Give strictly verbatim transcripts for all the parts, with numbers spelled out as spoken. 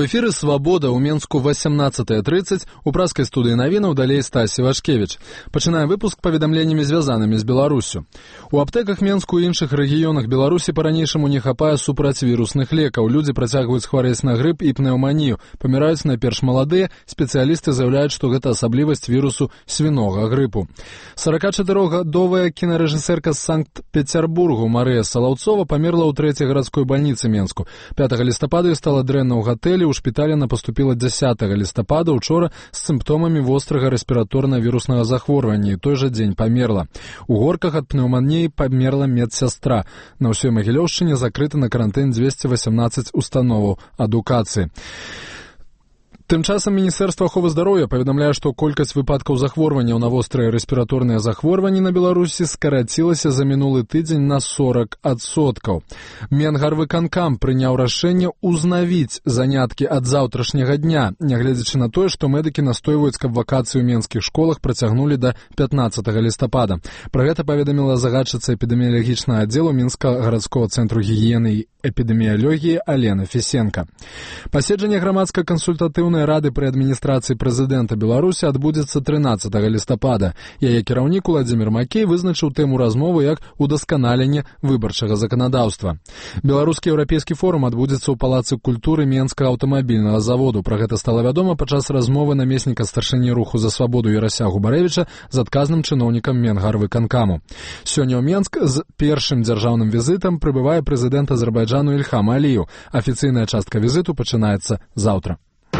У эфіры «Свабода» ў Менску восемнадцатая тридцать, у праскай студыі навінаў далей Стасі Вашкевіч. Пачынаем выпуск паведамленнямі, звязанымі з Беларусю. У аптэках Менску і іншых рэгіёнах Беларусі па-ранейшаму не хапае супрацьвірусных лекаў. Людзі працягваюць хварэць на грып і пнеўманію. Паміраюць найперш маладыя, спецыялісты заяўляюць, што гэта асаблівасць вірусу свінога грыпу. сорокачатырохгадовая кінарэжысэрка з Санкт-Петербургу Марыя Салаўцова памерла ў трэцяй гарадской бальніцы Менску. пятага лістапада стала дрэнна ў гатэлі. У шпіталі она поступила дзясятага лістапада учора з сімптомамі вострага рэспіраторна-віруснага захворвання і той жа дзень памерла. У Горках ад пнеўманіі памерла медсястра. На ўсёй Магілёўшчыне закрыта на карантын дзвесце васямнаццаць установаў адукацыі. Тым часам Міністэрства аховы здароўя паведамляе, што колькасць выпадкаў захворванняў на вострыя рэспіраторныя захворванні на Беларусі скарацілася за мінулы тыдзень на сорок адсоткаў. Менгарвыканкам прыняў рашэнне узнавіць заняткі ад заўтрашняга дня, нягледзячы на тое, што медыкі настойваюць, каб вакацыі ў менскіх школах працягнулі да пятнаццатага лістапада. Пра гэта паведаміла загадчыца эпідэміялагічнага аддзелу Мінскага гарадскога цэнтру гігіены і эпідэміялогіі Алена Фісенка. Паседжанне грамадска-кансультатыўнай рады пры адміністрацыі прэзідэнта Беларусі адбудзецца трынаццатага лістапада. Яе кіраўнік Уладзімір Макей вызначыў тэму размовы як удасканаленне выбарчага заканадаўства. Беларускі еўрапейскі форум адбудзецца ў палацы культуры Менскага аўтамабільнага заводу. Пра гэта стала вядома падчас размовы намесніка старшыні руху за свабоду Ярася Губарэвіча з адказным чыноўнікам Менгарвыканкаму. Сёння ў Менск з першым дзяржаўным візітам прыбывае прэзідэнт Азербайджану Ільхам Аліеў. Афіцыйная частка візіту пачынаецца заўтра.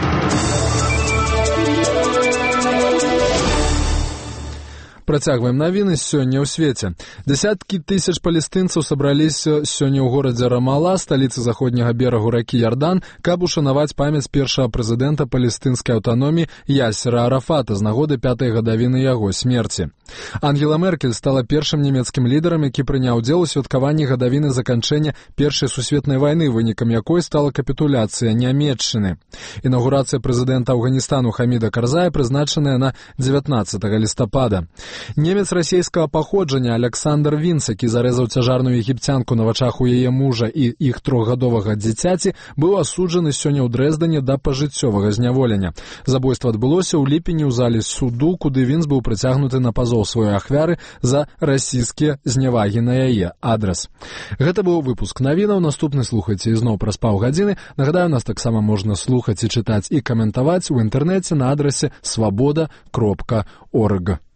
Працягваем навіны сёння ў свеце. Десяткі тысяч палестынцаў сабраліся сёння ў горадзе Рамала, сталіцы заходняга берагу ракі Ярдан, каб ушанаваць памяць першага прэзідэнта палестынскай аўтаноміі Ясера Арафата з нагоды пятай гадавіны яго смерці. Ангела Меркель стала першым нямецкім лідарам, які прыняў удзел у святкаванні гадавіны заканчэння Першай сусветнай вайны, вынікам якой стала капітуляцыя Нямецчыны. Інаўгурацыя прэзідэнта Афганістану Хаміда Карзая прызначаная на дзевятнаццатага лістапада. Немец расійскага паходжання Александр Вінц, які зарэзаў цяжарную егіпцянку на вачах у яе мужа і іх трохгадовага дзіцяці, быў асуджаны сёння ў Дрэздане да пажыццёвага зняволення. Забойства адбылося ў ліпені ў залі суду, куды Вінц быў прыцягнуты на пазоў сваёй ахвяры за расійскія знявагі на яе адрас. Гэта быў выпуск навінаў. Наступны слухайце ізноў праз паўгадзіны. Нагадаю, нас таксама можна слухаць і чытаць і каментаваць у інтэрнэце на адрасе свабода кропка орг.